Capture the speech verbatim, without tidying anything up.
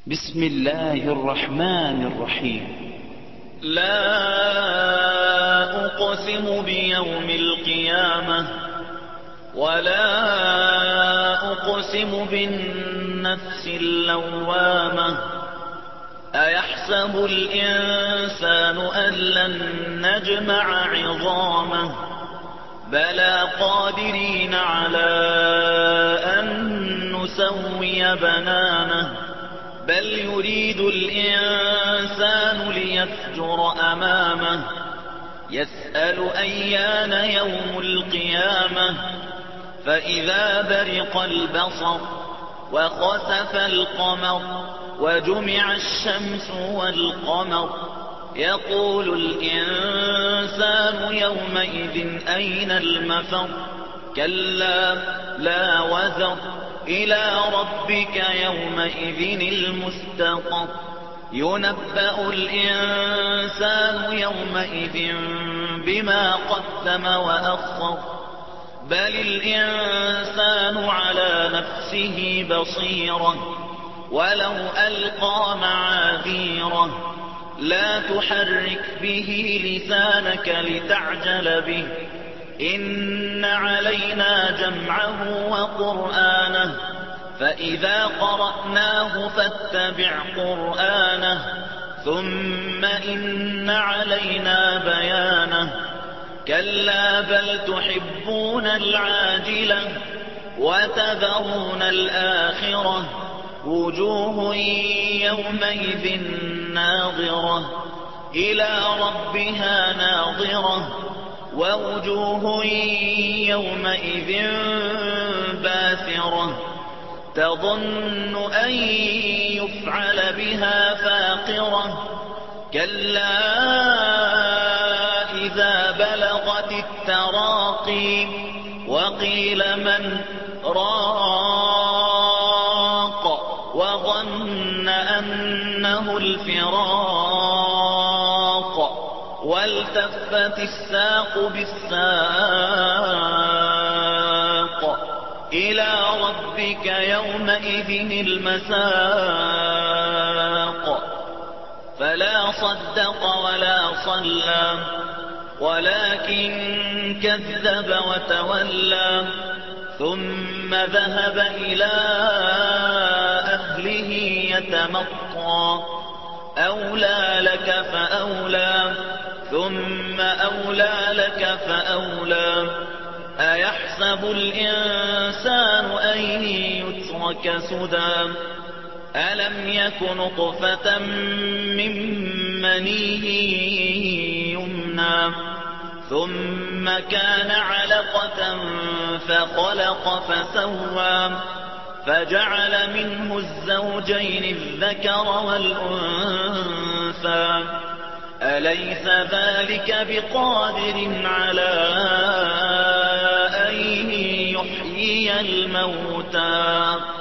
بسم الله الرحمن الرحيم. لا أقسم بيوم القيامة ولا أقسم بالنفس اللوامة أيحسب الإنسان أن لن نجمع عظامه بلى قادرين على أن نسوي بنانه بل يريد الإنسان ليفجر أمامه يسأل أيان يوم القيامة فإذا برق البصر وخسف القمر وجمع الشمس والقمر يقول الإنسان يومئذ أين المفر كلا لا وزر إلى ربك يومئذ المستقر ينبأ الإنسان يومئذ بما قدم وأخر بل الإنسان على نفسه بصيرة ولو ألقى معاذيره لا تحرك به لسانك لتعجل به إن علينا جمعه وقرآنه فإذا قرأناه فاتبع قرآنه ثم إن علينا بيانه كلا بل تحبون العاجلة وتذرون الآخرة وجوه يومئذ ناظرة إلى ربها ناظرة ووجوه يومئذ باسرة تظن أن يفعل بها فاقرة كلا إذا بلغت التراقي وقيل من راق وظن أنه الفراق والتفت الساق بالساق إلى ربك يومئذ المساق فلا صدق ولا صلى ولكن كذب وتولى ثم ذهب إلى أهله يتمطى أولى لك فأولى ثم أولى لك فأولى أيحسب الإنسان أن يترك سدى ألم يك نطفة من مني يمنى ثم كان علقة فخلق فسوى فجعل منه الزوجين الذكر والأنثى أليس ذلك بقادر على أن يحيي الموتى